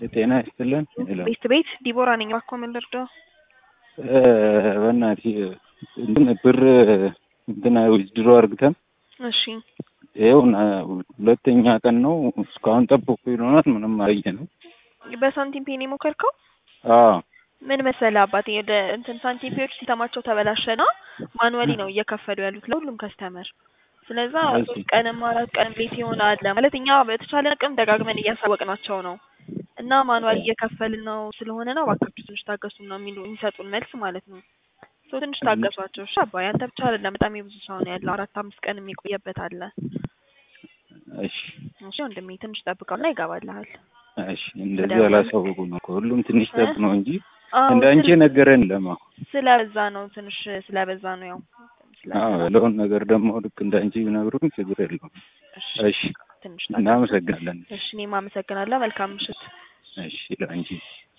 ጤና ይስጥልን። ቤት ዲቦራ ነኝ። እባክዎ ምን ልርዳው? በእናትህ ብር ዊዝድሮ አድርገን እሺ ይኸውና ሁለተኛ ቀን ነው። እስካሁን ጠብቁ ይሉናል። ምንም አላየንም። በሳንቲም ፔን የሞከርከው? አዎ ምን መሰለህ አባቴ ወደ ሳንቲም ፔዎች ሲስተማቸው ተበላሸና ማኑዋሊ ነው እየከፈሉ ያሉት ለሁሉም ከስተመር። ስለዚህ 3 ቀንም 4 ቀንም ሌት ይሆናል ማለት እኛ በተቻለ አቅም ደጋግመን እያሳወቅናቸው ነው እና ማኑዋሊ እየከፈልን ነው ስለሆነ ነው እባካችሁ ትንሽ ታገሱ ነው የሚሰጡን መልስ ማለት ነው። ትንሽ ታገሷቸው። እሺ አባ ያንተ ብቻ አይደለም በጣም የብዙ ሰው ነው ያለው። 4-5 ቀን የሚቆየበት አለ። እሺ እሺ ወንድሜ ትንሽ ጠብቀውና ይገባልሃል። እሺ እንደዚህ አላሳወቁም እኮ ሁሉም ትንሽ ጠብቅ ነው እንጂ እንዳንቺ ነገረን ለማ ስለበዛ ነው ትንሽ ስለበዛ ነው ያው ለውን ነገር ደግሞ ልክ እንዳንቺ ቢነግሩኝ ችግር የለውም። እሺ ትንሽ እናመሰግናለን። እሺ እኔም አመሰግናለሁ። መልካም ምሽት። እሺ ላንቺ